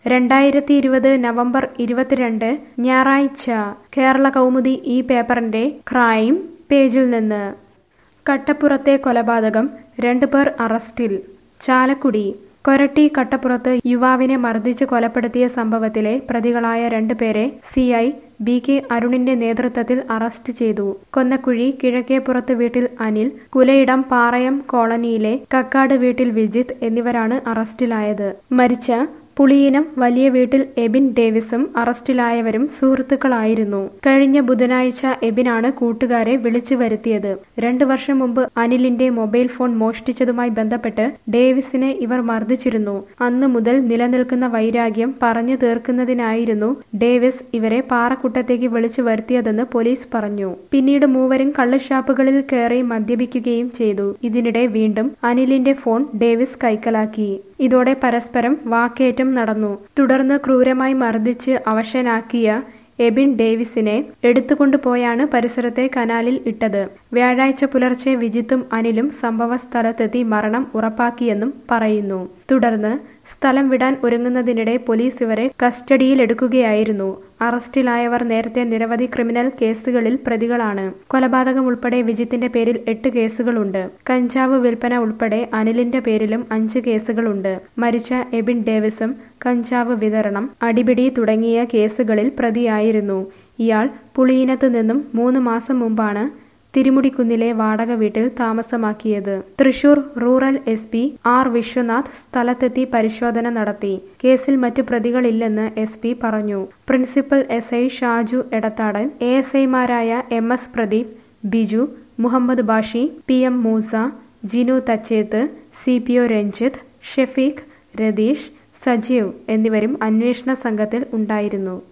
2020 November 22 ഞായറാഴ്ച കേരള കൗമുദി ഈ പേപ്പറിന്റെ ക്രൈം പേജിൽ നിന്ന് കട്ടപ്പുറത്തെ കൊലപാതകം 2 പേർ അറസ്റ്റിൽ. ചാലക്കുടി കൊരട്ടി കട്ടപ്പുറത്ത് യുവാവിനെ മർദ്ദിച്ച് കൊലപ്പെടുത്തിയ സംഭവത്തിലെ പ്രതികളായ 2 പേരെ സിഐ BK അരുണിന്റെ നേതൃത്വത്തിൽ അറസ്റ്റ് ചെയ്തു. കൊന്നക്കുഴി കിഴക്കേപ്പുറത്ത് വീട്ടിൽ അനിൽ, കുലയിടം പാറയം കോളനിയിലെ കക്കാട് വീട്ടിൽ വിജിത്ത് എന്നിവരാണ് അറസ്റ്റിലായത്. മരിച്ച പുളിയിനം വലിയ വീട്ടിൽ എബിൻ ഡേവിസും അറസ്റ്റിലായവരും സുഹൃത്തുക്കളായിരുന്നു. കഴിഞ്ഞ ബുധനാഴ്ച എബിനാണ് കൂട്ടുകാരെ വിളിച്ചു വരുത്തിയത്. 2 വർഷം മുമ്പ് അനിലിന്റെ മൊബൈൽ ഫോൺ മോഷ്ടിച്ചതുമായി ബന്ധപ്പെട്ട് ഡേവിസിനെ ഇവർ മർദ്ദിച്ചിരുന്നു. അന്നു മുതൽ നിലനിൽക്കുന്ന വൈരാഗ്യം പറഞ്ഞു തീർക്കുന്നതിനായിരുന്നു ഡേവിസ് ഇവരെ പാറക്കുട്ടത്തേക്ക് വിളിച്ചു വരുത്തിയതെന്ന് പോലീസ് പറഞ്ഞു. പിന്നീട് മൂവരും കള്ളുഷാപ്പുകളിൽ കയറി മദ്യപിക്കുകയും ചെയ്തു. ഇതിനിടെ വീണ്ടും അനിലിന്റെ ഫോൺ ഡേവിസ് കൈക്കലാക്കി. ഇതോടെ പരസ്പരം വാക്കേറ്റം നടന്നു. തുടർന്ന് ക്രൂരമായി മർദ്ദിച്ച് അവശനാക്കിയ എബിൻ ഡേവിസിനെ എടുത്തുകൊണ്ടുപോയാണ് പരിസരത്തെ കനാലിൽ ഇട്ടത്. വ്യാഴാഴ്ച പുലർച്ചെ വിജിത്തും അനിലും സംഭവ സ്ഥലത്തെത്തി മരണം ഉറപ്പാക്കിയെന്നും പറയുന്നു. തുടർന്ന് സ്ഥലം വിടാൻ ഒരുങ്ങുന്നതിനിടെ പോലീസ് ഇവരെ കസ്റ്റഡിയിലെടുക്കുകയായിരുന്നു. അറസ്റ്റിലായവർ നേരത്തെ നിരവധി ക്രിമിനൽ കേസുകളിൽ പ്രതികളാണ്. കൊലപാതകം ഉൾപ്പെടെ വിജിത്തിന്റെ പേരിൽ 8 കേസുകളുണ്ട്. കഞ്ചാവ് വിൽപ്പന ഉൾപ്പെടെ അനിലിന്റെ പേരിലും 5 കേസുകളുണ്ട്. മരിച്ച എബിൻ ഡേവിസും കഞ്ചാവ് വിതരണം, അടിപിടി തുടങ്ങിയ കേസുകളിൽ പ്രതിയായിരുന്നു. ഇയാൾ പുളിയിനത്ത് നിന്നും 3 മാസം മുമ്പാണ് തിരുമുടിക്കുന്നിലെ വാടക വീട്ടിൽ താമസമാക്കിയത്. Thrissur rural SP R Vishwanath സ്ഥലത്തെത്തി പരിശോധന നടത്തി. കേസിൽ മറ്റു പ്രതികളില്ലെന്ന് SP പറഞ്ഞു. പ്രിൻസിപ്പൽ SI ഷാജു എടത്താടൻ, ASIമാരായ MS Pradeep, Biju, Muhammad Bashi, PM Moosa, Jinu Thachethu, CPO Ranjith, Shefeeq, Ratheesh, Sajeev എന്നിവരും അന്വേഷണ സംഘത്തിൽ ഉണ്ടായിരുന്നു.